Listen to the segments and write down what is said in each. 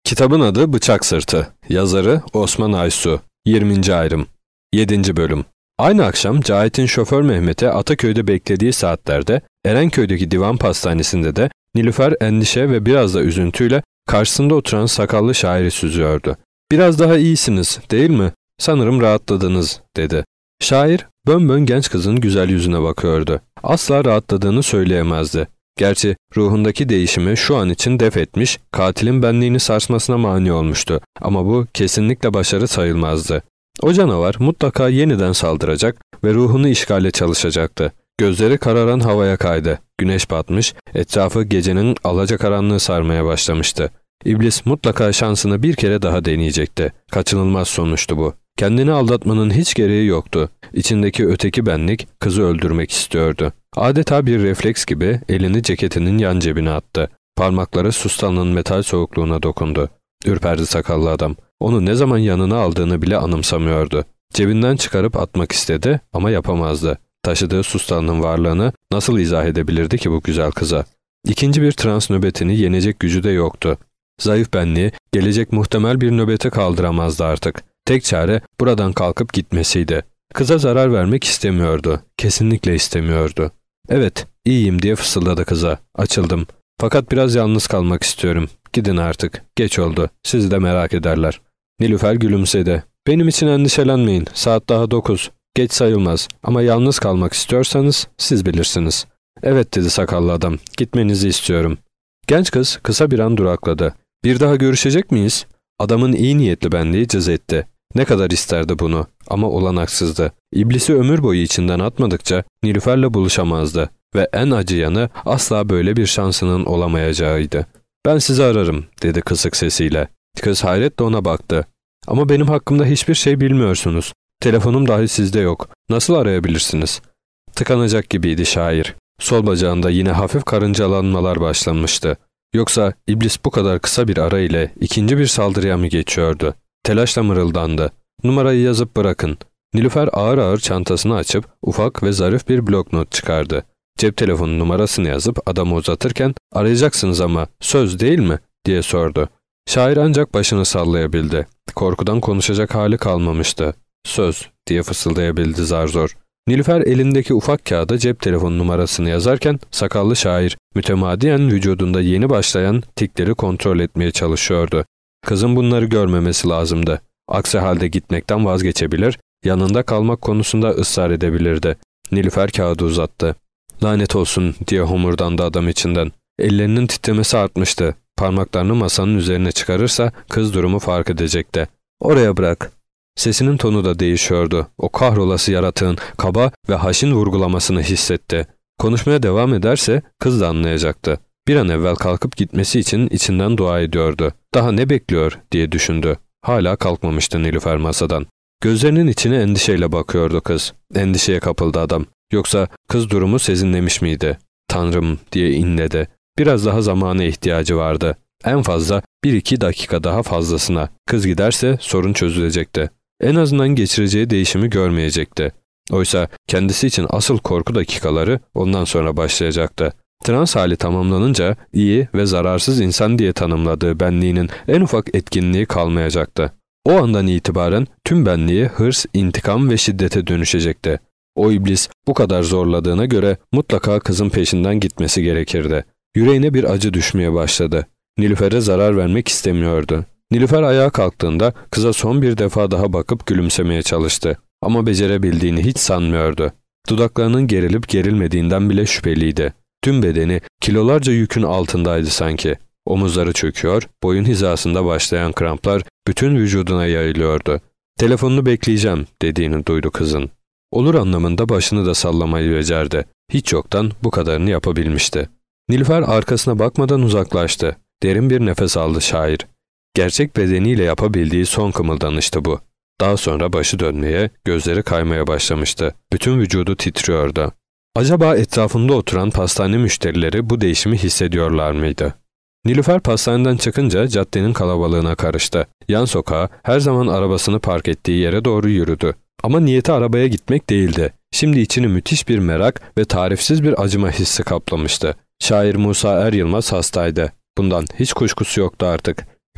Kitabın adı Bıçak Sırtı. Yazarı Osman Aysu. 20. ayrım. 7. bölüm. Aynı akşam Cahit'in şoför Mehmet'e Ataköy'de beklediği saatlerde Erenköy'deki divan pastanesinde de Nilüfer endişe ve biraz da üzüntüyle karşısında oturan sakallı şairi süzüyordu. "Biraz daha iyisiniz, değil mi? Sanırım rahatladınız," dedi. Şair, bönbön genç kızın güzel yüzüne bakıyordu. Asla rahatladığını söyleyemezdi. Gerçi ruhundaki değişimi şu an için def etmiş, katilin benliğini sarsmasına mani olmuştu. Ama bu kesinlikle başarı sayılmazdı. O canavar mutlaka yeniden saldıracak ve ruhunu işgale çalışacaktı. Gözleri kararan havaya kaydı. Güneş batmış, etrafı gecenin alacakaranlığı sarmaya başlamıştı. İblis mutlaka şansını bir kere daha deneyecekti. Kaçınılmaz sonuçtu bu. Kendini aldatmanın hiç gereği yoktu. İçindeki öteki benlik kızı öldürmek istiyordu. Adeta bir refleks gibi elini ceketinin yan cebine attı. Parmakları sustanın metal soğukluğuna dokundu. Ürperdi sakallı adam. Onu ne zaman yanına aldığını bile anımsamıyordu. Cebinden çıkarıp atmak istedi ama yapamazdı. Taşıdığı sustanın varlığını nasıl izah edebilirdi ki bu güzel kıza? İkinci bir trans nöbetini yenecek gücü de yoktu. Zayıf benliği gelecek muhtemel bir nöbete kaldıramazdı artık. Tek çare buradan kalkıp gitmesiydi. Kıza zarar vermek istemiyordu. Kesinlikle istemiyordu. "Evet, iyiyim," diye fısıldadı kıza. "Açıldım. Fakat biraz yalnız kalmak istiyorum. Gidin artık. Geç oldu. Sizi de merak ederler." Nilüfer gülümsedi. "Benim için endişelenmeyin. Saat daha 9. Geç sayılmaz. Ama yalnız kalmak istiyorsanız siz bilirsiniz." "Evet," dedi sakallı adam. "Gitmenizi istiyorum." Genç kız kısa bir an durakladı. "Bir daha görüşecek miyiz?" Adamın iyi niyetli benliği cız etti. Ne kadar isterdi bunu ama olanaksızdı. İblisi ömür boyu içinden atmadıkça Nilüfer'le buluşamazdı ve en acı yanı asla böyle bir şansının olamayacağıydı. "Ben sizi ararım," dedi kısık sesiyle. Kız hayretle ona baktı. "Ama benim hakkımda hiçbir şey bilmiyorsunuz. Telefonum dahi sizde yok. Nasıl arayabilirsiniz?" Tıkanacak gibiydi şair. Sol bacağında yine hafif karıncalanmalar başlanmıştı. Yoksa iblis bu kadar kısa bir ara ile ikinci bir saldırıya mı geçiyordu? Telaşla mırıldandı. "Numarayı yazıp bırakın." Nilüfer ağır ağır çantasını açıp ufak ve zarif bir bloknot çıkardı. Cep telefonu numarasını yazıp adamı uzatırken "Arayacaksınız ama söz değil mi?" diye sordu. Şair ancak başını sallayabildi. Korkudan konuşacak hali kalmamıştı. "Söz," diye fısıldayabildi zar zor. Nilüfer elindeki ufak kağıda cep telefonu numarasını yazarken sakallı şair mütemadiyen vücudunda yeni başlayan tikleri kontrol etmeye çalışıyordu. Kızın bunları görmemesi lazımdı. Aksi halde gitmekten vazgeçebilir, yanında kalmak konusunda ısrar edebilirdi. Nilüfer kağıdı uzattı. "Lanet olsun," diye homurdandı adam içinden. Ellerinin titremesi artmıştı. Parmaklarını masanın üzerine çıkarırsa kız durumu fark edecekti. "Oraya bırak." Sesinin tonu da değişiyordu. O kahrolası yaratığın kaba ve haşin vurgulamasını hissetti. Konuşmaya devam ederse kız da anlayacaktı. Bir an evvel kalkıp gitmesi için içinden dua ediyordu. Daha ne bekliyor diye düşündü. Hala kalkmamıştı Nilüfer masadan. Gözlerinin içine endişeyle bakıyordu kız. Endişeye kapıldı adam. Yoksa kız durumu sezinlemiş miydi? "Tanrım," diye inledi. Biraz daha zamana ihtiyacı vardı. En fazla 1-2 dakika daha fazlasına. Kız giderse sorun çözülecekti. En azından geçireceği değişimi görmeyecekti. Oysa kendisi için asıl korku dakikaları ondan sonra başlayacaktı. Trans hali tamamlanınca iyi ve zararsız insan diye tanımladığı benliğinin en ufak etkinliği kalmayacaktı. O andan itibaren tüm benliği hırs, intikam ve şiddete dönüşecekti. O iblis bu kadar zorladığına göre mutlaka kızın peşinden gitmesi gerekirdi. Yüreğine bir acı düşmeye başladı. Nilüfer'e zarar vermek istemiyordu. Nilüfer ayağa kalktığında kıza son bir defa daha bakıp gülümsemeye çalıştı. Ama becerebildiğini hiç sanmıyordu. Dudaklarının gerilip gerilmediğinden bile şüpheliydi. Tüm bedeni kilolarca yükün altındaydı sanki. Omuzları çöküyor, boyun hizasında başlayan kramplar bütün vücuduna yayılıyordu. "Telefonunu bekleyeceğim," dediğini duydu kızın. Olur anlamında başını da sallamayı becerdi. Hiç yoktan bu kadarını yapabilmişti. Nilüfer arkasına bakmadan uzaklaştı. Derin bir nefes aldı şair. Gerçek bedeniyle yapabildiği son kımıldanıştı bu. Daha sonra başı dönmeye, gözleri kaymaya başlamıştı. Bütün vücudu titriyordu. Acaba etrafında oturan pastane müşterileri bu değişimi hissediyorlar mıydı? Nilüfer pastaneden çıkınca caddenin kalabalığına karıştı. Yan sokağa, her zaman arabasını park ettiği yere doğru yürüdü. Ama niyeti arabaya gitmek değildi. Şimdi içini müthiş bir merak ve tarifsiz bir acıma hissi kaplamıştı. Şair Musa Er Yılmaz hastaydı. Bundan hiç kuşkusu yoktu artık.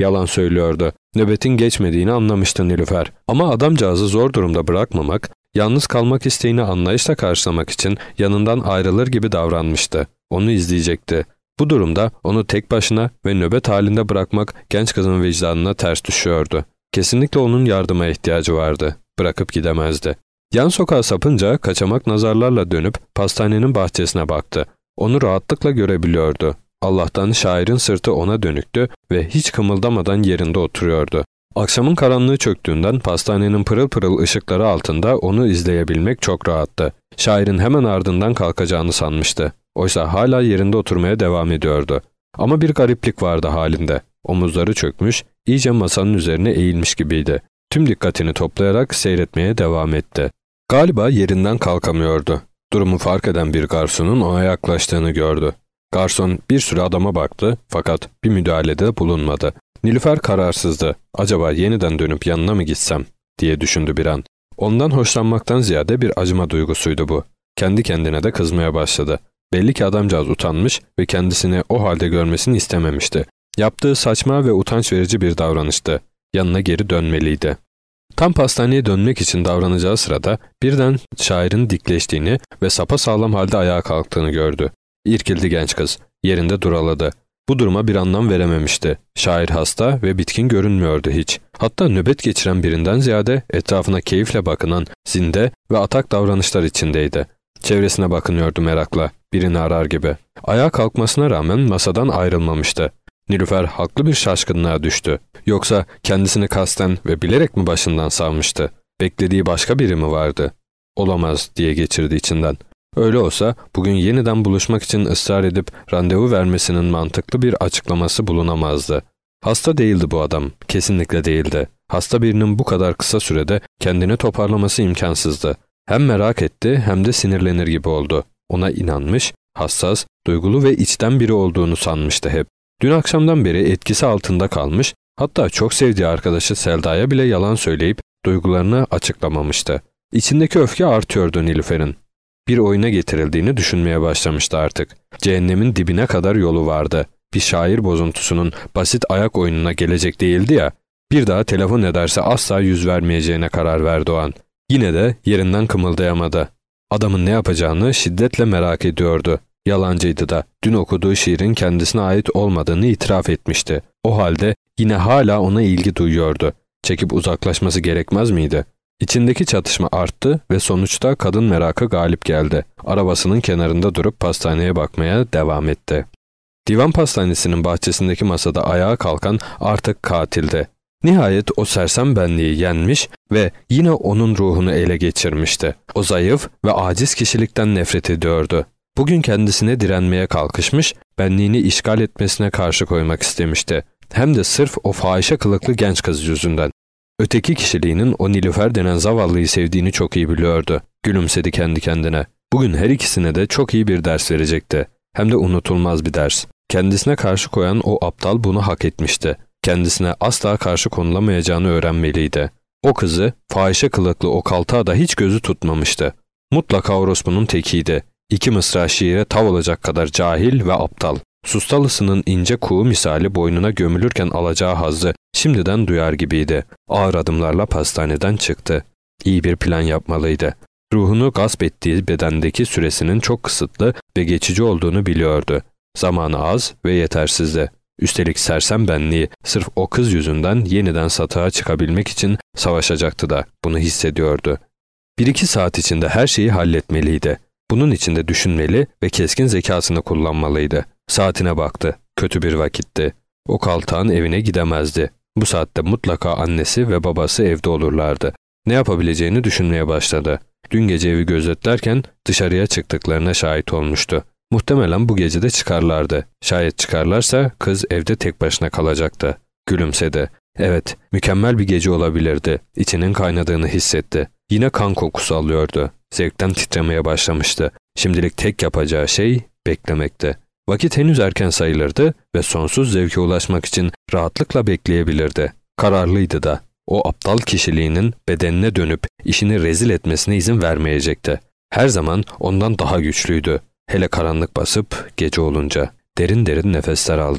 Yalan söylüyordu. Nöbetin geçmediğini anlamıştı Nilüfer. Ama adamcağızı zor durumda bırakmamak, yalnız kalmak isteğini anlayışla karşılamak için yanından ayrılır gibi davranmıştı. Onu izleyecekti. Bu durumda onu tek başına ve nöbet halinde bırakmak genç kızın vicdanına ters düşüyordu. Kesinlikle onun yardıma ihtiyacı vardı. Bırakıp gidemezdi. Yan sokağa sapınca kaçamak nazarlarla dönüp pastanenin bahçesine baktı. Onu rahatlıkla görebiliyordu. Allah'tan şairin sırtı ona dönüktü ve hiç kımıldamadan yerinde oturuyordu. Akşamın karanlığı çöktüğünden pastanenin pırıl pırıl ışıkları altında onu izleyebilmek çok rahattı. Şairin hemen ardından kalkacağını sanmıştı. Oysa hala yerinde oturmaya devam ediyordu. Ama bir gariplik vardı halinde. Omuzları çökmüş, iyice masanın üzerine eğilmiş gibiydi. Tüm dikkatini toplayarak seyretmeye devam etti. Galiba yerinden kalkamıyordu. Durumu fark eden bir garsonun ona yaklaştığını gördü. Garson bir süre adama baktı fakat bir müdahalede bulunmadı. Nilüfer kararsızdı. Acaba yeniden dönüp yanına mı gitsem diye düşündü bir an. Ondan hoşlanmaktan ziyade bir acıma duygusuydu bu. Kendi kendine de kızmaya başladı. Belli ki adamcağız utanmış ve kendisini o halde görmesini istememişti. Yaptığı saçma ve utanç verici bir davranıştı. Yanına geri dönmeliydi. Tam pastaneye dönmek için davranacağı sırada birden şairin dikleştiğini ve sapasağlam halde ayağa kalktığını gördü. İrkildi genç kız. Yerinde duraladı. Bu duruma bir anlam verememişti. Şair hasta ve bitkin görünmüyordu hiç. Hatta nöbet geçiren birinden ziyade etrafına keyifle bakınan, zinde ve atak davranışlar içindeydi. Çevresine bakınıyordu merakla, birini arar gibi. Ayağa kalkmasına rağmen masadan ayrılmamıştı. Nilüfer haklı bir şaşkınlığa düştü. Yoksa kendisini kasten ve bilerek mi başından savmıştı? Beklediği başka biri mi vardı? Olamaz diye geçirdi içinden. Öyle olsa bugün yeniden buluşmak için ısrar edip randevu vermesinin mantıklı bir açıklaması bulunamazdı. Hasta değildi bu adam, kesinlikle değildi. Hasta birinin bu kadar kısa sürede kendini toparlaması imkansızdı. Hem merak etti hem de sinirlenir gibi oldu. Ona inanmış, hassas, duygulu ve içten biri olduğunu sanmıştı hep. Dün akşamdan beri etkisi altında kalmış, hatta çok sevdiği arkadaşı Selda'ya bile yalan söyleyip duygularını açıklamamıştı. İçindeki öfke artıyordu Nilüfer'in. Bir oyuna getirildiğini düşünmeye başlamıştı artık. Cehennemin dibine kadar yolu vardı. Bir şair bozuntusunun basit ayak oyununa gelecek değildi ya, bir daha telefon ederse asla yüz vermeyeceğine karar verdi o an. Yine de yerinden kımıldayamadı. Adamın ne yapacağını şiddetle merak ediyordu. Yalancıydı da dün okuduğu şiirin kendisine ait olmadığını itiraf etmişti. O halde yine hala ona ilgi duyuyordu. Çekip uzaklaşması gerekmez miydi? İçindeki çatışma arttı ve sonuçta kadın merakı galip geldi. Arabasının kenarında durup pastaneye bakmaya devam etti. Divan pastanesinin bahçesindeki masada ayağa kalkan artık katildi. Nihayet o sersem benliği yenmiş ve yine onun ruhunu ele geçirmişti. O zayıf ve aciz kişilikten nefret ediyordu. Bugün kendisine direnmeye kalkışmış, benliğini işgal etmesine karşı koymak istemişti. Hem de sırf o fahişe kılıklı genç kız yüzünden. Öteki kişiliğinin o Nilüfer denen zavallıyı sevdiğini çok iyi biliyordu. Gülümsedi kendi kendine. Bugün her ikisine de çok iyi bir ders verecekti. Hem de unutulmaz bir ders. Kendisine karşı koyan o aptal bunu hak etmişti. Kendisine asla karşı konulamayacağını öğrenmeliydi. O kızı, fahişe kılıklı o kaltağa da hiç gözü tutmamıştı. Mutlaka orospunun tekiydi. 2 mısra şiire tav olacak kadar cahil ve aptal. Sustalısının ince kuğu misali boynuna gömülürken alacağı hazzı şimdiden duyar gibiydi. Ağır adımlarla pastaneden çıktı. İyi bir plan yapmalıydı. Ruhunu gasp ettiği bedendeki süresinin çok kısıtlı ve geçici olduğunu biliyordu. Zamanı az ve yetersizdi. Üstelik sersem benliği sırf o kız yüzünden yeniden satığa çıkabilmek için savaşacaktı da bunu hissediyordu. 1-2 saat içinde her şeyi halletmeliydi. Bunun için de düşünmeli ve keskin zekasını kullanmalıydı. Saatine baktı. Kötü bir vakitti. O kaltağın evine gidemezdi. Bu saatte mutlaka annesi ve babası evde olurlardı. Ne yapabileceğini düşünmeye başladı. Dün gece evi gözetlerken dışarıya çıktıklarına şahit olmuştu. Muhtemelen bu gece de çıkarlardı. Şayet çıkarlarsa kız evde tek başına kalacaktı. Gülümsedi. Evet, mükemmel bir gece olabilirdi. İçinin kaynadığını hissetti. Yine kan kokusu alıyordu. Zevkten titremeye başlamıştı. Şimdilik tek yapacağı şey beklemekti. Vakit henüz erken sayılırdı ve sonsuz zevke ulaşmak için rahatlıkla bekleyebilirdi. Kararlıydı da. O aptal kişiliğinin bedenine dönüp işini rezil etmesine izin vermeyecekti. Her zaman ondan daha güçlüydü. Hele karanlık basıp gece olunca derin derin nefesler aldı.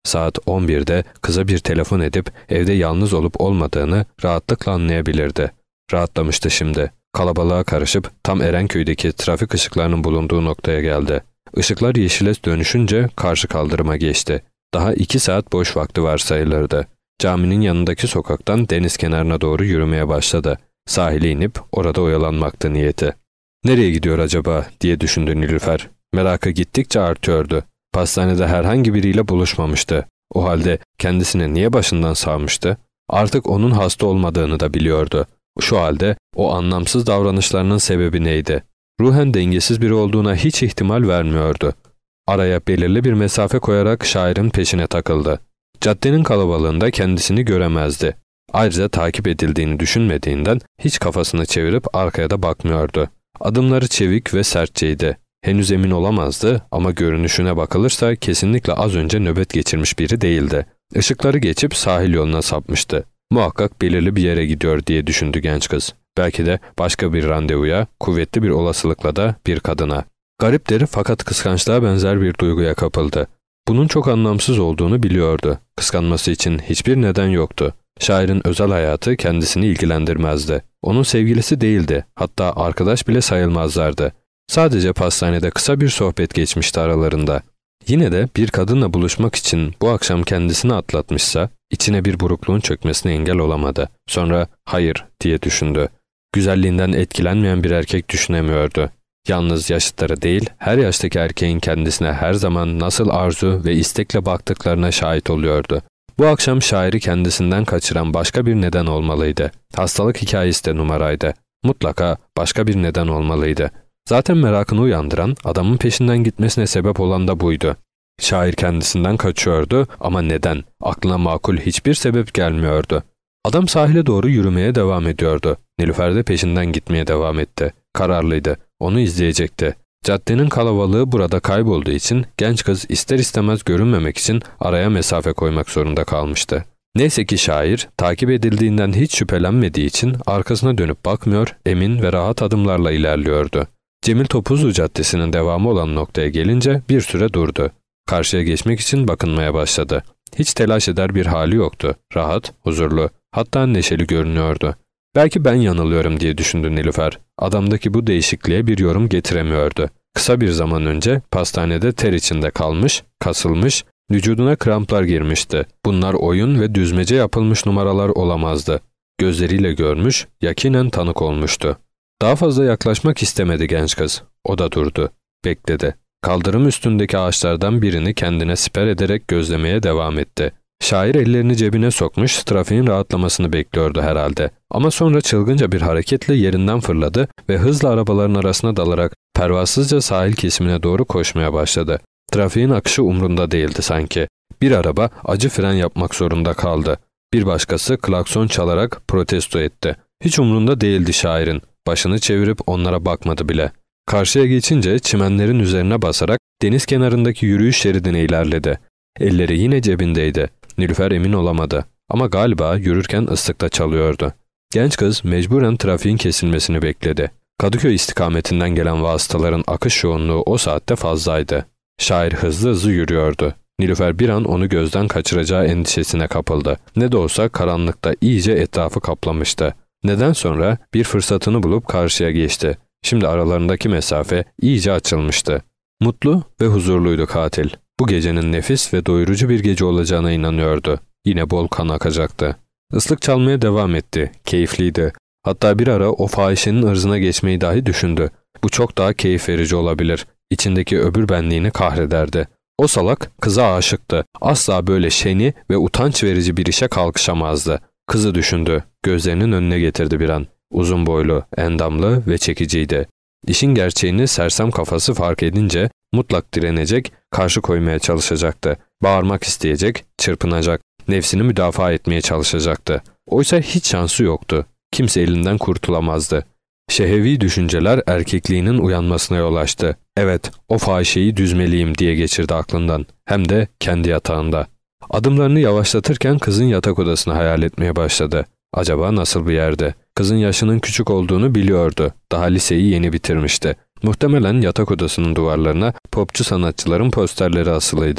Saat 11'de kıza bir telefon edip evde yalnız olup olmadığını rahatlıkla anlayabilirdi. Rahatlamıştı şimdi. Kalabalığa karışıp tam Erenköy'deki trafik ışıklarının bulunduğu noktaya geldi. Işıklar yeşile dönüşünce karşı kaldırıma geçti. Daha 2 saat boş vakti var sayılırdı. Caminin yanındaki sokaktan deniz kenarına doğru yürümeye başladı. Sahile inip orada oyalanmaktı niyeti. Nereye gidiyor acaba diye düşündü Nilüfer. Merakı gittikçe artıyordu. Pastanede herhangi biriyle buluşmamıştı. O halde kendisini niye başından savmıştı? Artık onun hasta olmadığını da biliyordu. Şu halde o anlamsız davranışlarının sebebi neydi? Ruhen dengesiz biri olduğuna hiç ihtimal vermiyordu. Araya belirli bir mesafe koyarak şairin peşine takıldı. Caddenin kalabalığında kendisini göremezdi. Ayrıca takip edildiğini düşünmediğinden hiç kafasını çevirip arkaya da bakmıyordu. Adımları çevik ve sertçeydi. Henüz emin olamazdı ama görünüşüne bakılırsa kesinlikle az önce nöbet geçirmiş biri değildi. Işıkları geçip sahil yoluna sapmıştı. Muhakkak belirli bir yere gidiyor diye düşündü genç kız. Belki de başka bir randevuya, kuvvetli bir olasılıkla da bir kadına. Gariptir fakat kıskançlığa benzer bir duyguya kapıldı. Bunun çok anlamsız olduğunu biliyordu. Kıskanması için hiçbir neden yoktu. Şairin özel hayatı kendisini ilgilendirmezdi. Onun sevgilisi değildi, hatta arkadaş bile sayılmazlardı. Sadece pastanede kısa bir sohbet geçmişti aralarında. Yine de bir kadınla buluşmak için bu akşam kendisini atlatmışsa, içine bir burukluğun çökmesine engel olamadı. Sonra hayır diye düşündü. Güzelliğinden etkilenmeyen bir erkek düşünemiyordu. Yalnız yaşıtları değil, her yaştaki erkeğin kendisine her zaman nasıl arzu ve istekle baktıklarına şahit oluyordu. Bu akşam şairi kendisinden kaçıran başka bir neden olmalıydı. Hastalık hikayesi de numaraydı. Mutlaka başka bir neden olmalıydı. Zaten merakını uyandıran, adamın peşinden gitmesine sebep olan da buydu. Şair kendisinden kaçıyordu ama neden? Aklına makul hiçbir sebep gelmiyordu. Adam sahile doğru yürümeye devam ediyordu. Nilüfer de peşinden gitmeye devam etti. Kararlıydı. Onu izleyecekti. Caddenin kalabalığı burada kaybolduğu için genç kız ister istemez görünmemek için araya mesafe koymak zorunda kalmıştı. Neyse ki şair takip edildiğinden hiç şüphelenmediği için arkasına dönüp bakmıyor, emin ve rahat adımlarla ilerliyordu. Cemil Topuzlu Caddesi'nin devamı olan noktaya gelince bir süre durdu. Karşıya geçmek için bakınmaya başladı. Hiç telaş eder bir hali yoktu. Rahat, huzurlu, hatta neşeli görünüyordu. Belki ben yanılıyorum diye düşündü Nilüfer. Adamdaki bu değişikliğe bir yorum getiremiyordu. Kısa bir zaman önce pastanede ter içinde kalmış, kasılmış, vücuduna kramplar girmişti. Bunlar oyun ve düzmece yapılmış numaralar olamazdı. Gözleriyle görmüş, yakinen tanık olmuştu. Daha fazla yaklaşmak istemedi genç kız. O da durdu. Bekledi. Kaldırım üstündeki ağaçlardan birini kendine siper ederek gözlemeye devam etti. Şair ellerini cebine sokmuş, trafiğin rahatlamasını bekliyordu herhalde. Ama sonra çılgınca bir hareketle yerinden fırladı ve hızla arabaların arasına dalarak pervasızca sahil kesimine doğru koşmaya başladı. Trafiğin akışı umrunda değildi sanki. Bir araba acı fren yapmak zorunda kaldı. Bir başkası klakson çalarak protesto etti. Hiç umrunda değildi şairin. Başını çevirip onlara bakmadı bile. Karşıya geçince çimenlerin üzerine basarak deniz kenarındaki yürüyüş şeridine ilerledi. Elleri yine cebindeydi. Nilüfer emin olamadı ama galiba yürürken ıslıkta çalıyordu. Genç kız mecburen trafiğin kesilmesini bekledi. Kadıköy istikametinden gelen vasıtaların akış yoğunluğu o saatte fazlaydı. Şair hızlı hızlı yürüyordu. Nilüfer bir an onu gözden kaçıracağı endişesine kapıldı. Ne de olsa karanlıkta iyice etrafı kaplamıştı. Neden sonra bir fırsatını bulup karşıya geçti. Şimdi aralarındaki mesafe iyice açılmıştı. Mutlu ve huzurluydu katil. Bu gecenin nefis ve doyurucu bir gece olacağına inanıyordu. Yine bol kan akacaktı. Islık çalmaya devam etti. Keyifliydi. Hatta bir ara o fahişenin ırzına geçmeyi dahi düşündü. Bu çok daha keyif verici olabilir. İçindeki öbür benliğini kahrederdi. O salak kıza aşıktı. Asla böyle şeni ve utanç verici bir işe kalkışamazdı. Kızı düşündü. Gözlerinin önüne getirdi bir an. Uzun boylu, endamlı ve çekiciydi. İşin gerçeğini sersem kafası fark edince mutlak direnecek, karşı koymaya çalışacaktı. Bağırmak isteyecek, çırpınacak, nefsini müdafaa etmeye çalışacaktı. Oysa hiç şansı yoktu. Kimse elinden kurtulamazdı. Şehevi düşünceler erkekliğinin uyanmasına yol açtı. Evet, o fahişeyi düzmeliyim diye geçirdi aklından. Hem de kendi yatağında. Adımlarını yavaşlatırken kızın yatak odasını hayal etmeye başladı. Acaba nasıl bir yerde? Kızın yaşının küçük olduğunu biliyordu. Daha liseyi yeni bitirmişti. Muhtemelen yatak odasının duvarlarına popçu sanatçıların posterleri asılıydı.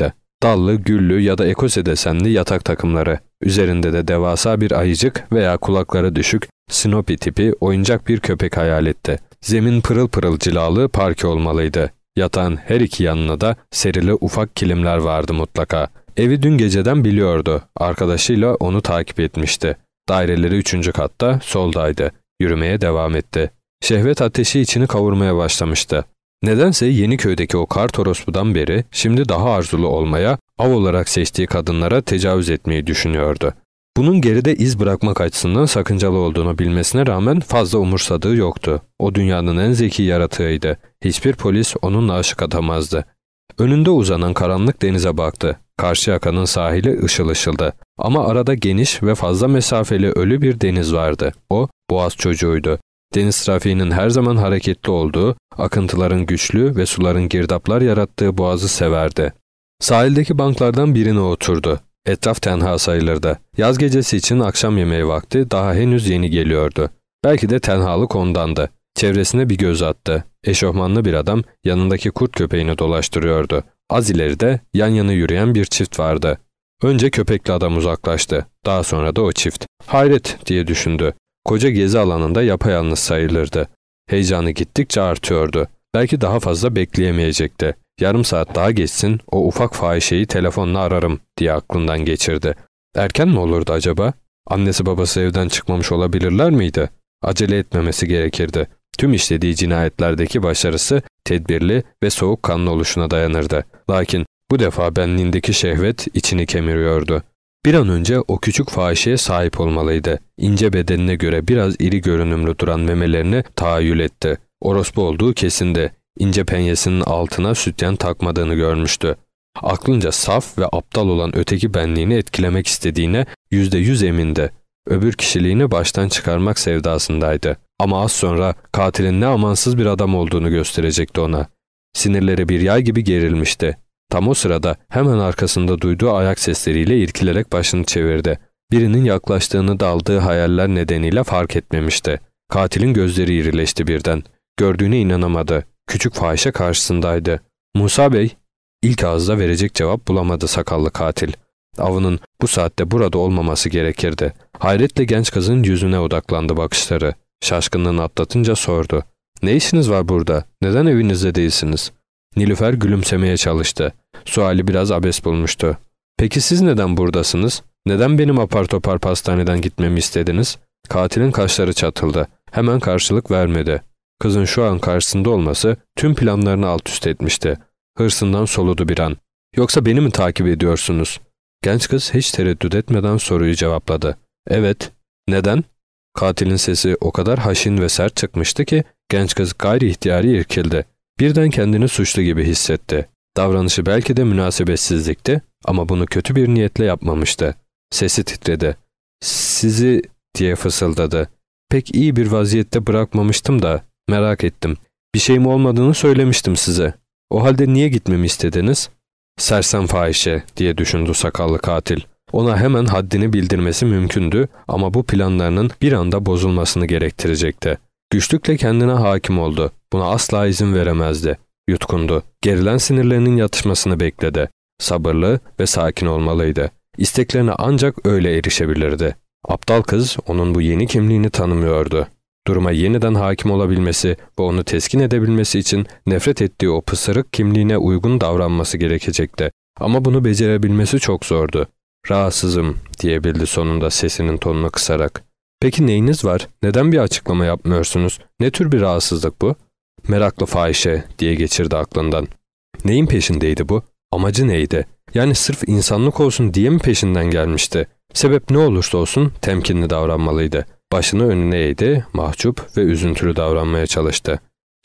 Dallı, güllü ya da ekose desenli yatak takımları. Üzerinde de devasa bir ayıcık veya kulakları düşük, Snoopy tipi oyuncak bir köpek hayal etti. Zemin pırıl pırıl cilalı parke olmalıydı. Yatağın her iki yanına da serili ufak kilimler vardı mutlaka. Evi dün geceden biliyordu. Arkadaşıyla onu takip etmişti. Daireleri 3. katta, soldaydı. Yürümeye devam etti. Şehvet ateşi içini kavurmaya başlamıştı. Nedense Yeniköy'deki o kart orospudan beri şimdi daha arzulu olmaya, av olarak seçtiği kadınlara tecavüz etmeyi düşünüyordu. Bunun geride iz bırakmak açısından sakıncalı olduğunu bilmesine rağmen fazla umursadığı yoktu. O dünyanın en zeki yaratığıydı. Hiçbir polis onunla aşık atamazdı. Önünde uzanan karanlık denize baktı. Karşıyaka'nın sahili ışıl ışıldı. Ama arada geniş ve fazla mesafeli ölü bir deniz vardı. O, Boğaz çocuğuydu. Deniz trafiğinin her zaman hareketli olduğu, akıntıların güçlü ve suların girdaplar yarattığı boğazı severdi. Sahildeki banklardan birine oturdu. Etraf tenha sayılırdı. Yaz gecesi için akşam yemeği vakti daha henüz yeni geliyordu. Belki de tenhalık ondandı. Çevresine bir göz attı. Eşofmanlı bir adam yanındaki kurt köpeğini dolaştırıyordu. Az ileride yan yana yürüyen bir çift vardı. Önce köpekli adam uzaklaştı. Daha sonra da o çift. Hayret diye düşündü. Koca gezi alanında yapayalnız sayılırdı. Heyecanı gittikçe artıyordu. Belki daha fazla bekleyemeyecekti. Yarım saat daha geçsin, o ufak fahişeyi telefonla ararım diye aklından geçirdi. Erken mi olurdu acaba? Annesi babası evden çıkmamış olabilirler miydi? Acele etmemesi gerekirdi. Tüm işlediği cinayetlerdeki başarısı tedbirli ve soğukkanlı oluşuna dayanırdı. Lakin bu defa benliğindeki şehvet içini kemiriyordu. Bir an önce o küçük fahişeye sahip olmalıydı. İnce bedenine göre biraz iri görünümlü duran memelerini tahayyül etti. Orospu olduğu kesindi. İnce penyesinin altına sütyen takmadığını görmüştü. Aklınca saf ve aptal olan öteki benliğini etkilemek istediğine %100 emindi. Öbür kişiliğini baştan çıkarmak sevdasındaydı. Ama az sonra katilin ne amansız bir adam olduğunu gösterecekti ona. Sinirleri bir yay gibi gerilmişti. Tam o sırada hemen arkasında duyduğu ayak sesleriyle irkilerek başını çevirdi. Birinin yaklaştığını daldığı hayaller nedeniyle fark etmemişti. Katilin gözleri irileşti birden. Gördüğüne inanamadı. Küçük fahişe karşısındaydı. "Musa Bey." İlk ağızda verecek cevap bulamadı sakallı katil. Avının bu saatte burada olmaması gerekirdi. Hayretle genç kızın yüzüne odaklandı bakışları. Şaşkınlığını atlatınca sordu. "Ne işiniz var burada? Neden evinizde değilsiniz?" Nilüfer gülümsemeye çalıştı. Suali biraz abes bulmuştu. "Peki siz neden buradasınız? Neden benim apar topar pastaneden gitmemi istediniz?" Katilin kaşları çatıldı. Hemen karşılık vermedi. Kızın şu an karşısında olması tüm planlarını alt üst etmişti. Hırsından soludu bir an. "Yoksa beni mi takip ediyorsunuz?" Genç kız hiç tereddüt etmeden soruyu cevapladı. "Evet." "Neden?" Katilin sesi o kadar haşin ve sert çıkmıştı ki genç kız gayri ihtiyari irkildi. Birden kendini suçlu gibi hissetti. Davranışı belki de münasebetsizlikti ama bunu kötü bir niyetle yapmamıştı. Sesi titredi. "Sizi" diye fısıldadı. "Pek iyi bir vaziyette bırakmamıştım da merak ettim. Bir şeyim olmadığını söylemiştim size. O halde niye gitmemi istediniz?" "Sersem fahişe" diye düşündü sakallı katil. Ona hemen haddini bildirmesi mümkündü ama bu planlarının bir anda bozulmasını gerektirecekti. Güçlükle kendine hakim oldu. Buna asla izin veremezdi. Yutkundu. Gerilen sinirlerinin yatışmasını bekledi. Sabırlı ve sakin olmalıydı. İsteklerine ancak öyle erişebilirdi. Aptal kız onun bu yeni kimliğini tanımıyordu. Duruma yeniden hakim olabilmesi ve onu teskin edebilmesi için nefret ettiği o pısırık kimliğine uygun davranması gerekecekti. Ama bunu becerebilmesi çok zordu. "Rahatsızım" diyebildi sonunda sesinin tonunu kısarak. "Peki neyiniz var? Neden bir açıklama yapmıyorsunuz? Ne tür bir rahatsızlık bu?" "Meraklı fahişe" diye geçirdi aklından. Neyin peşindeydi bu? Amacı neydi? Yani sırf insanlık olsun diye mi peşinden gelmişti? Sebep ne olursa olsun temkinli davranmalıydı. Başını önüne eğdi, mahcup ve üzüntülü davranmaya çalıştı.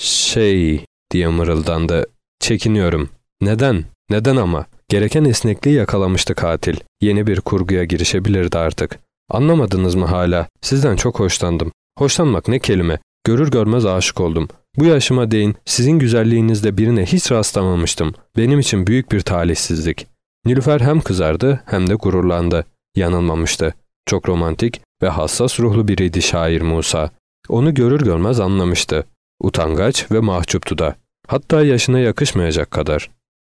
Diye mırıldandı. "Çekiniyorum." "Neden? Neden ama?" Gereken esnekliği yakalamıştı katil. Yeni bir kurguya girişebilirdi artık. "Anlamadınız mı hala? Sizden çok hoşlandım. Hoşlanmak ne kelime? Görür görmez aşık oldum. Bu yaşıma değin sizin güzelliğinizde birine hiç rastlamamıştım. Benim için büyük bir talihsizlik." Nilüfer hem kızardı hem de gururlandı. Yanılmamıştı. Çok romantik ve hassas ruhlu biriydi şair Musa. Onu görür görmez anlamıştı. Utangaç ve mahcuptu da. Hatta yaşına yakışmayacak kadar.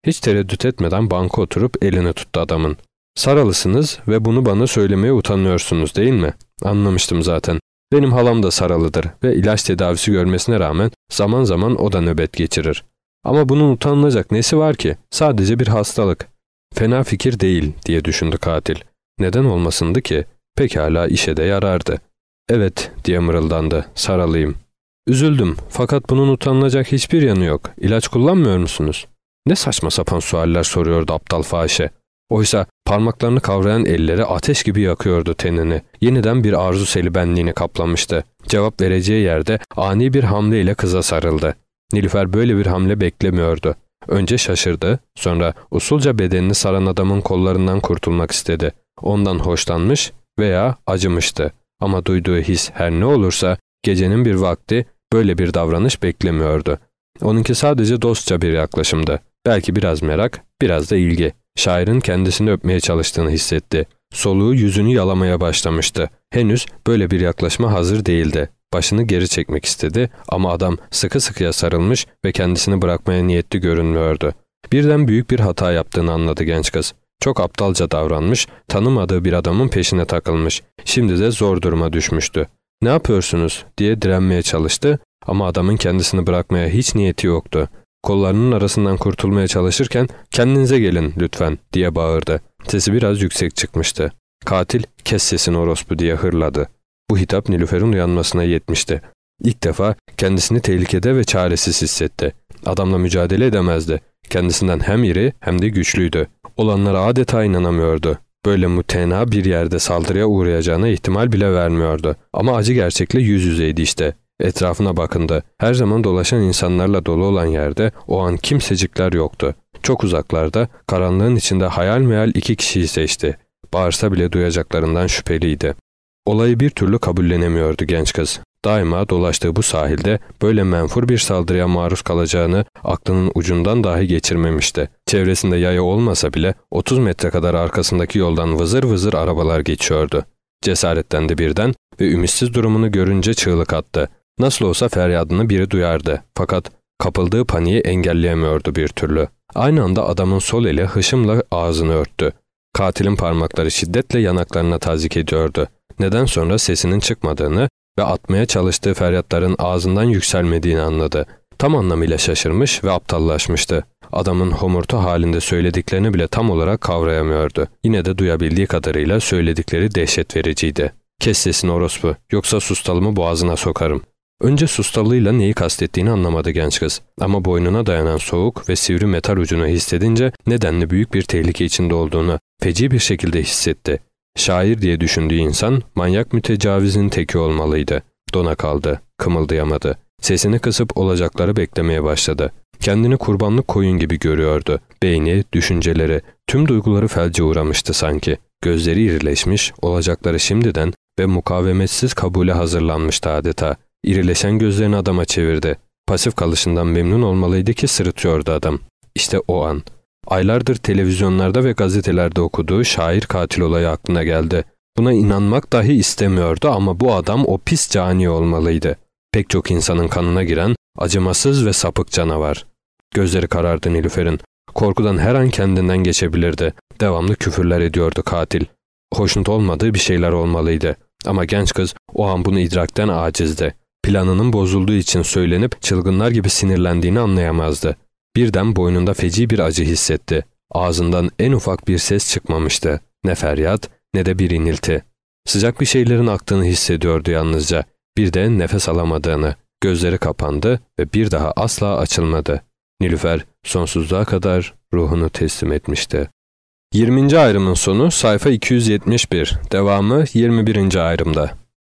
Hiç tereddüt etmeden banka oturup elini tuttu adamın. Saralısınız ve bunu bana söylemeye utanıyorsunuz değil mi? Anlamıştım zaten. Benim halam da Saralıdır ve ilaç tedavisi görmesine rağmen zaman zaman o da nöbet geçirir. Ama bunun utanılacak nesi var ki? Sadece bir hastalık. Fena fikir değil diye düşündü katil. Neden olmasındı ki? Pekala işe de yarardı. Evet diye mırıldandı. Saralıyım. Üzüldüm fakat bunun utanılacak hiçbir yanı yok. İlaç kullanmıyor musunuz? Ne saçma sapan sualler soruyordu aptal fahişe. Oysa parmaklarını kavrayan elleri ateş gibi yakıyordu tenini. Yeniden bir arzu seli benliğini kaplamıştı. Cevap vereceği yerde ani bir hamleyle kıza sarıldı. Nilüfer böyle bir hamle beklemiyordu. Önce şaşırdı, sonra usulca bedenini saran adamın kollarından kurtulmak istedi. Ondan hoşlanmış veya acımıştı. Ama duyduğu his her ne olursa gecenin bir vakti böyle bir davranış beklemiyordu. Onunki sadece dostça bir yaklaşımdı. Belki biraz merak, biraz da ilgi. Şairin kendisini öpmeye çalıştığını hissetti. Soluğu yüzünü yalamaya başlamıştı. Henüz böyle bir yaklaşma hazır değildi. Başını geri çekmek istedi ama adam sıkı sıkıya sarılmış ve kendisini bırakmaya niyetli görünmüyordu. Birden büyük bir hata yaptığını anladı genç kız. Çok aptalca davranmış, tanımadığı bir adamın peşine takılmış. Şimdi de zor duruma düşmüştü. "Ne yapıyorsunuz?" diye direnmeye çalıştı ama adamın kendisini bırakmaya hiç niyeti yoktu. Kollarının arasından kurtulmaya çalışırken "Kendinize gelin lütfen" diye bağırdı. Sesi biraz yüksek çıkmıştı. Katil "Kes sesini orospu" diye hırladı. Bu hitap Nilüfer'in uyanmasına yetmişti. İlk defa kendisini tehlikede ve çaresiz hissetti. Adamla mücadele edemezdi. Kendisinden hem iri hem de güçlüydü. Olanlara adeta inanamıyordu. Böyle mütena bir yerde saldırıya uğrayacağına ihtimal bile vermiyordu. Ama acı gerçekle yüz yüzeydi işte. Etrafına bakındı. Her zaman dolaşan insanlarla dolu olan yerde o an kimsecikler yoktu. Çok uzaklarda, karanlığın içinde hayal meyal iki kişiyi seçti. Bağırsa bile duyacaklarından şüpheliydi. Olayı bir türlü kabullenemiyordu genç kız. Daima dolaştığı bu sahilde böyle menfur bir saldırıya maruz kalacağını aklının ucundan dahi geçirmemişti. Çevresinde yaya olmasa bile 30 metre kadar arkasındaki yoldan vızır vızır arabalar geçiyordu. Cesaretlendi birden ve ümitsiz durumunu görünce çığlık attı. Nasıl olsa feryadını biri duyardı. Fakat kapıldığı paniği engelleyemiyordu bir türlü. Aynı anda adamın sol eli hışımla ağzını örttü. Katilin parmakları şiddetle yanaklarına tazik ediyordu. Neden sonra sesinin çıkmadığını ve atmaya çalıştığı feryatların ağzından yükselmediğini anladı. Tam anlamıyla şaşırmış ve aptallaşmıştı. Adamın homurtu halinde söylediklerini bile tam olarak kavrayamıyordu. Yine de duyabildiği kadarıyla söyledikleri dehşet vericiydi. "Kes sesini orospu, yoksa sustalımı boğazına sokarım." Önce sustalığıyla neyi kastettiğini anlamadı genç kız. Ama boynuna dayanan soğuk ve sivri metal ucunu hissedince nedenli büyük bir tehlike içinde olduğunu feci bir şekilde hissetti. Şair diye düşündüğü insan manyak mütecavizin teki olmalıydı. Dona kaldı, kımıldayamadı. Sesini kısıp olacakları beklemeye başladı. Kendini kurbanlık koyun gibi görüyordu. Beyni, düşünceleri, tüm duyguları felce uğramıştı sanki. Gözleri irileşmiş, olacakları şimdiden ve mukavemetsiz kabule hazırlanmıştı adeta. İrileşen gözlerini adama çevirdi. Pasif kalışından memnun olmalıydı ki sırıtıyordu adam. İşte o an. Aylardır televizyonlarda ve gazetelerde okuduğu şair katil olayı aklına geldi. Buna inanmak dahi istemiyordu ama bu adam o pis cani olmalıydı. Pek çok insanın kanına giren acımasız ve sapık canavar. Gözleri karardı Nilüfer'in. Korkudan her an kendinden geçebilirdi. Devamlı küfürler ediyordu katil. Hoşnut olmadığı bir şeyler olmalıydı. Ama genç kız o an bunu idrakten acizdi. Planının bozulduğu için söylenip çılgınlar gibi sinirlendiğini anlayamazdı. Birden boynunda feci bir acı hissetti. Ağzından en ufak bir ses çıkmamıştı. Ne feryat ne de bir inilti. Sıcak bir şeylerin aktığını hissediyordu yalnızca. Bir de nefes alamadığını. Gözleri kapandı ve bir daha asla açılmadı. Nilüfer sonsuzluğa kadar ruhunu teslim etmişti. 20. ayrımın sonu sayfa 271, devamı 21. ayrımda.